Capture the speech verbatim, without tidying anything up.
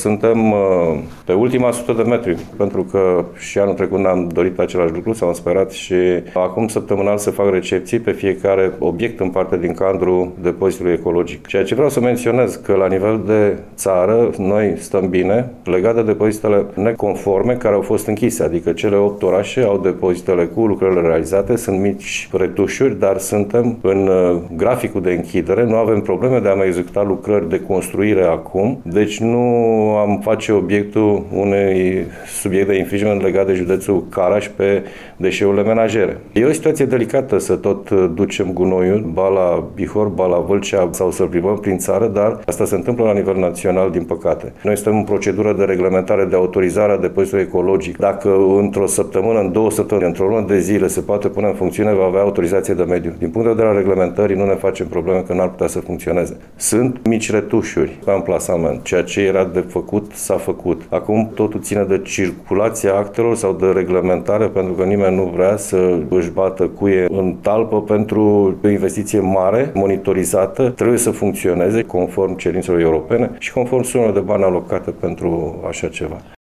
suntem pe ultima sută de metri, pentru că și anul trecut ne-am dorit același lucru, s-au sperat și acum săptămânal se fac recepții pe fiecare obiect în parte din cadrul depozitului ecologic. Ceea ce vreau să menționez că la nivel de țară noi stăm bine legat de depozitele neconforme care au fost închise, adică cele opt orașe au depozitele cu lucrările realizate, sunt mici retușuri, dar suntem în graficul de închidere, nu avem probleme de a mai executa lucrări de construire acum, deci nu am face obiectul unui subiect de infringement legat de județul Caraș pe deșeurile menajere. E o situație delicată să tot ducem gunoiul, ba la Bihor, ba la Vâlcea sau să-l plimbăm prin țară, dar asta se întâmplă la nivel național, din păcate. Noi suntem în procedură de reglementare de autorizare a depozitului ecologic. Dacă într-o săptămână, în două săptămâni, într-o lună de zile se poate pune în funcțiune, va avea autorizație de mediu. Din punct de vedere al reglementării nu ne facem probleme că n-ar putea să funcționeze. Sunt mici retușuri pe amplasament. Ceea ce era de făcut, s-a făcut. Acum totul ține de circulația actelor sau de reglementare, pentru că nimeni nu vrea să își bată cuie în talpă pentru o investiție mare, monitorizată. Trebuie să funcționeze conform cerințelor europene și conform sumelor de bani alocate pentru așa ceva.